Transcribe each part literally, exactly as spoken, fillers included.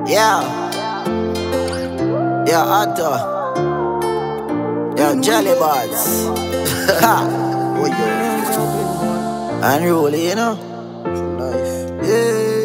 Yeah. Yeah, Otto. Yeah, Jelly Balls. Oh, yeah. Unruly, you know? Life. Yeah.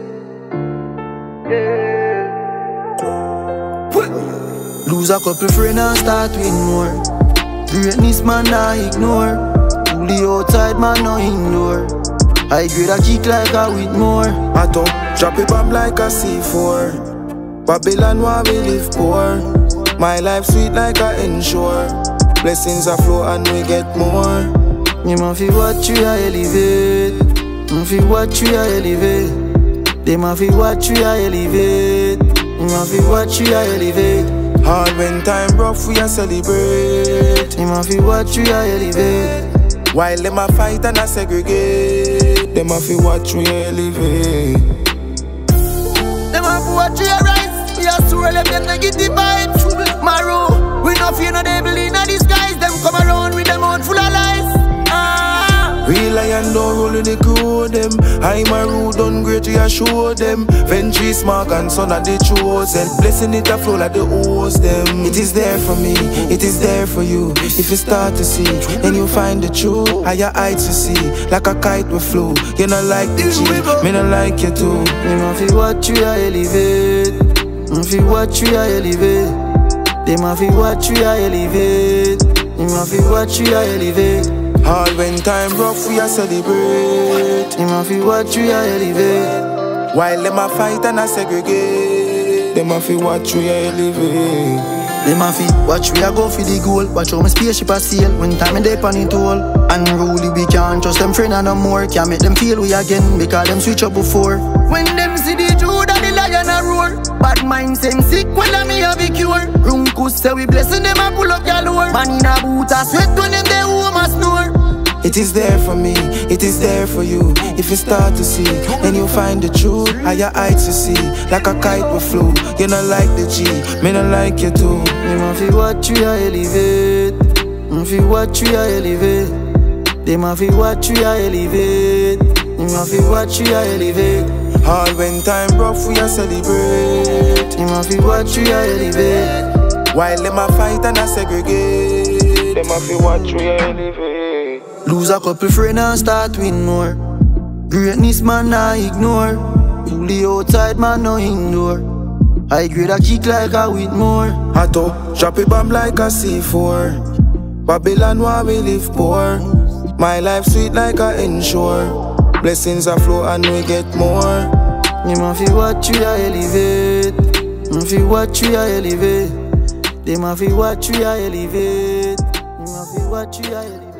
Yeah. Lose a couple friends and start with more. Greatness man I ignore. Fully outside man no ignore. I grade a kick like a with more. Atto, drop it bomb like a C four. Babylon where we live poor. My life sweet like a ensure. Blessings are flow and we get more. You ma fi watch you a elevate. Ma fi watch you a elevate. They ma fi watch you a elevate. You ma fi watch you a elevate. Hard when time rough we a celebrate. You ma fi watch you a elevate. While them a fight and a segregate, them a fi watch we elevate. Them a fi watch we a rise. We a sure let them negative vibes. Maru, we no fear no devil in a disguise. Them come around with them out full of lies. Ah. Real lion don't roll in the crew them. I'm a rude done great we a show them. Ventry smart and son of the chosen. Blessing it a flow like the hose them. It is there for me, it is there for you. If you start to see, then you find the truth. Higher heights you see, like a kite will flow. You not like the G, me not like you too. Me ma fi watch you a elevate. Me fi watch you a elevate. They ma fi watch you a elevate. Me ma fi watch you a elevate. All when time rough we a celebrate. They ma fi watch you a elevate. While them a fight and a segregate, them a fi watch we a elevate. Them a fi watch we a go for the goal. Watch how my spaceship a sail when time and dip on it all. Unruly we can't trust them friend and no more. Can't make them feel we again because them switch up before. When them see the Judah the lion a roar. Bad mind same sick when I me have a cure. Runkus say we blessing them a pull up galore. Man in a boot a sweat when them they home a snore. It is there for me, it is there for you. If you start to see, then you find the truth. Higher heights you see, like a kite will flow. You not like the G, me not like you too. Me ma fi watch you a elevate. Me fi watch you a elevate. They ma fi watch you a elevate. Me ma fi watch you a elevate. All when time rough we a celebrate. Me ma fi watch you a elevate. While them a fight and a segregate, them a fi watch we a elevate. Lose a couple friends and start with more. Greatness man I ignore. Fully outside man no ignore. I grade a kick like a with more. Atto, drop it bomb like a C four. Babylon where we live poor. My life sweet like a ensure. Blessings are flow and we get more. You ma fi watch you a elevate. Me fi watch you a elevate. They ma fi watch you a elevate. You ma fi watch you a elevate.